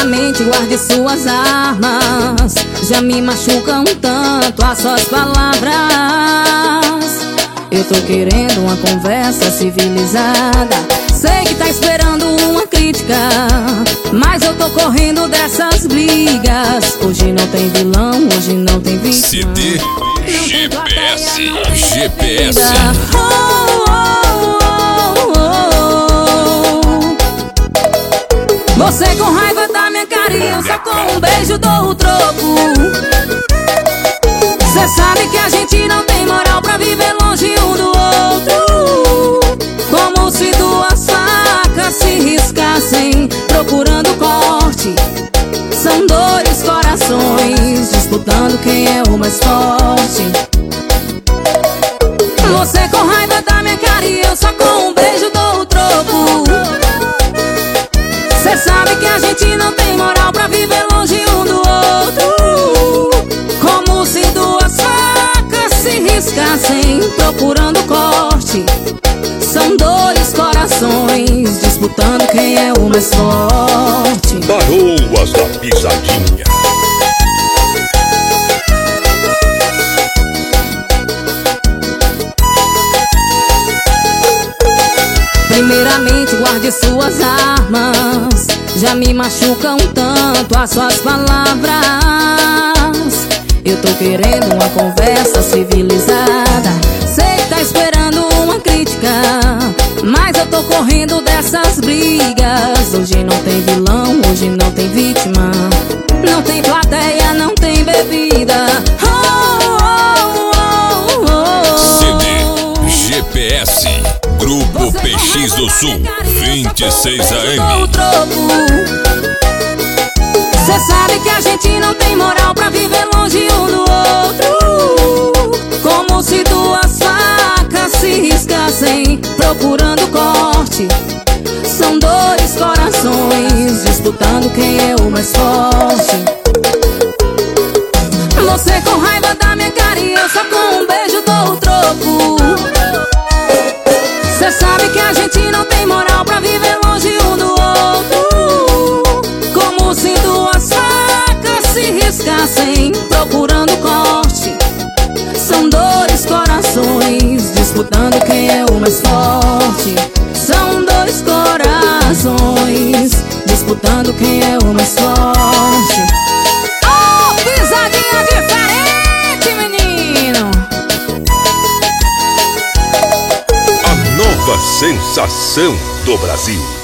Primeiramente guarde suas armas, já me machucam tanto as suas palavras. Eu tô querendo uma conversa civilizada. Sei que tá esperando uma crítica, mas eu tô correndo dessas brigas. Hoje não tem vilão, hoje não tem vítima. CD GPS. GPS. Você com raiva da minha carinha, só com um beijo dou o troco. Cê sabe que a gente não tem moral pra viver longe um do outro. Como se duas facas se riscassem, procurando corte. São dois corações disputando quem é o mais forte. Você com raiva da minha carinha, eu só com um beijo dou o troco. Cê sabe que a gente não tem moral pra viver longe um do outro. Como se duas facas se riscassem, procurando corte. São dois corações disputando quem é o mais forte. Garoas da Pisadinha. Primeiramente guarde suas armas, já me machucam tanto as suas palavras. Eu tô querendo uma conversa civilizada. Sei que tá esperando uma crítica, mas eu tô correndo dessas brigas. Hoje não tem vilão, hoje não tem vítima. Não tem plateia, não tem bebida. CD GPS. Grupo PX do Sul 26 AM. Cê sabe que a gente não tem moral pra viver longe um do outro. Como se duas facas se riscassem, procurando corte. São dois corações disputando quem é o mais forte. Você com raiva da minha carinha, só com um beijo dou o troco. Cê sabe que a gente não tem moral pra viver longe um do outro. Como se duas facas se riscassem, procurando corte. São dois corações disputando quem é o mais forte. São dois corações disputando quem é o mais forte. Oh, pisadinha diferente, menino! A nova sensação do Brasil.